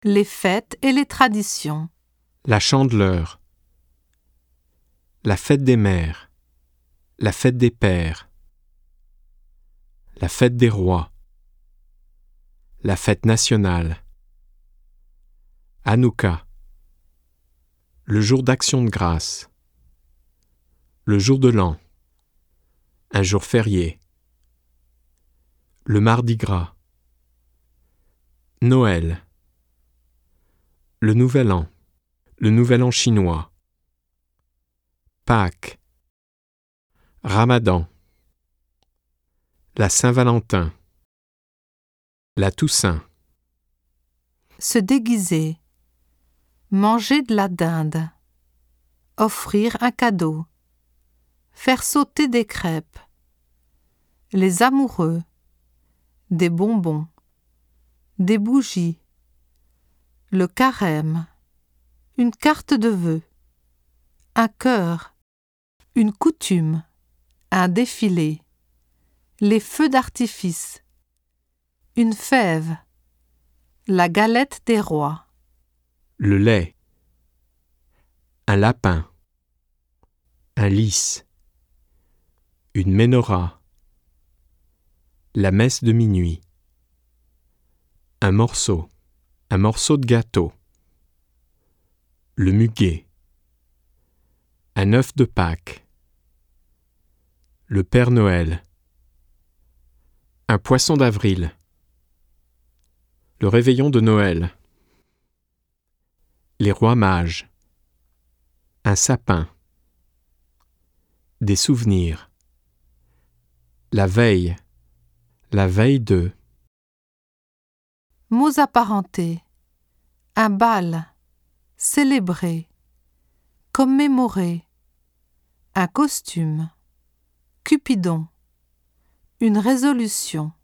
Les fêtes et les traditions. La Chandeleur. La fête des mères. La fête des pères. La fête des rois. La fête nationale. Hanouka. Le jour d'action de grâce. Le jour de l'an. Un jour férié. Le mardi gras. Noël. Le nouvel an. Le nouvel an chinois. Pâques. Ramadan. La Saint-Valentin. La Toussaint. Se déguiser. Manger de la dinde. Offrir un cadeau. Faire sauter des crêpes. Les amoureux. Des bonbons. Des bougies. Le carême. Une carte de vœux. Un cœur. Une coutume. Un défilé. Les feux d'artifice. Une fève. La galette des rois. Le lait. Un lapin. Un lys. Une menorah. La messe de minuit. Un morceau de gâteau. Le muguet. Un œuf de Pâques. Le Père Noël. Un poisson d'avril. Le réveillon de Noël. Les rois mages. Un sapin. Des souvenirs. La veille de. Mots apparentés. Un bal. Célébrer. Commémorer. Un costume. Cupidon. Une résolution.